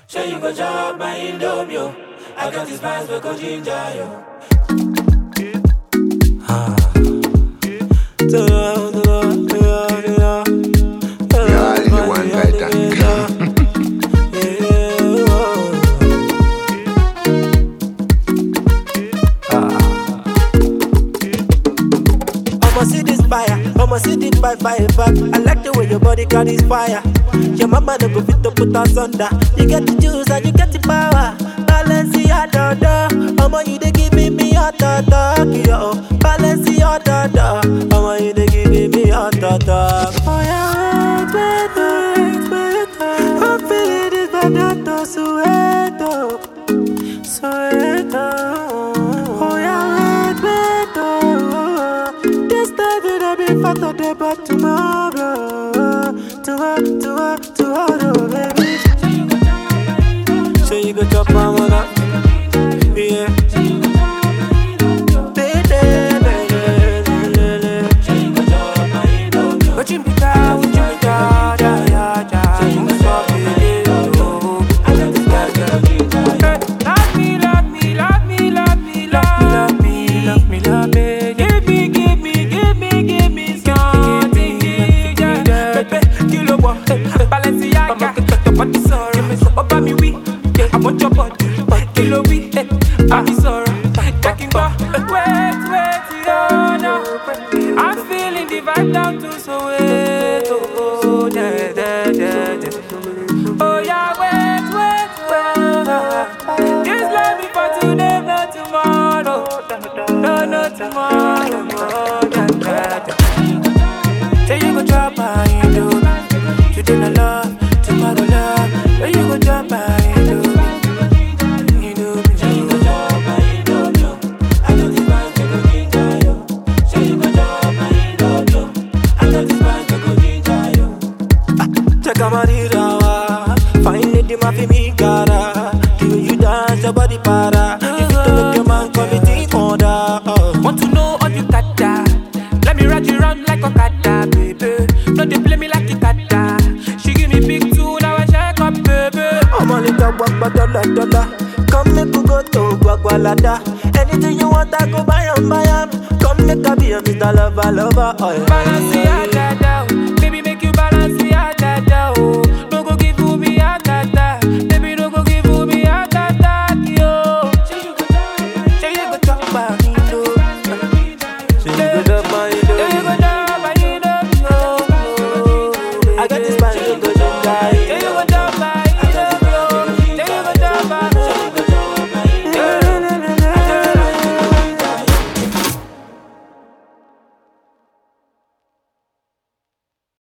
Sure you go chop my Indomie, yo. I got these plans for go ginger, yo. I'ma see this fire, I'ma see this fire back. I like the way your body carries fire. Your mama no go fit to put us under. You get the juice and you get the power. Balenciaga, I'ma you dey give me hot dog, yo. Balenciaga, I'ma you dey give me hot dog. Oh yeah, wait. I'm feeling this bad out Soweto. Oh yeah, wait. This time it'll be fat today, but tomorrow, baby. So you go chop my mother, yeah. What you be down, what you be down, yeah. I want your body, kilo we, I'm sorry, taking back. Wait, oh no. I'm feeling the vibe down to Soweto. Oh yeah. Oh yeah, wait. This love me for today, not tomorrow. No tomorrow. Say you go drop my Indomie. Today no love, tomorrow love. Say you go drop my Indomie. Camarirawa, fine lady ma fi mi cara. Do you dance your body para? If you don't make your man committee order. Want to know all you got that? Let me ride you round like a kata, baby. No they play me like a kata. She give me big two, now I check up, baby. I'm a little guapa dollar. Come make we go to Guagualada. Anything you want, I go buy 'em. Come make a be a Mr. Lover, oh yeah. Balance it, baby, make you balance it, oh.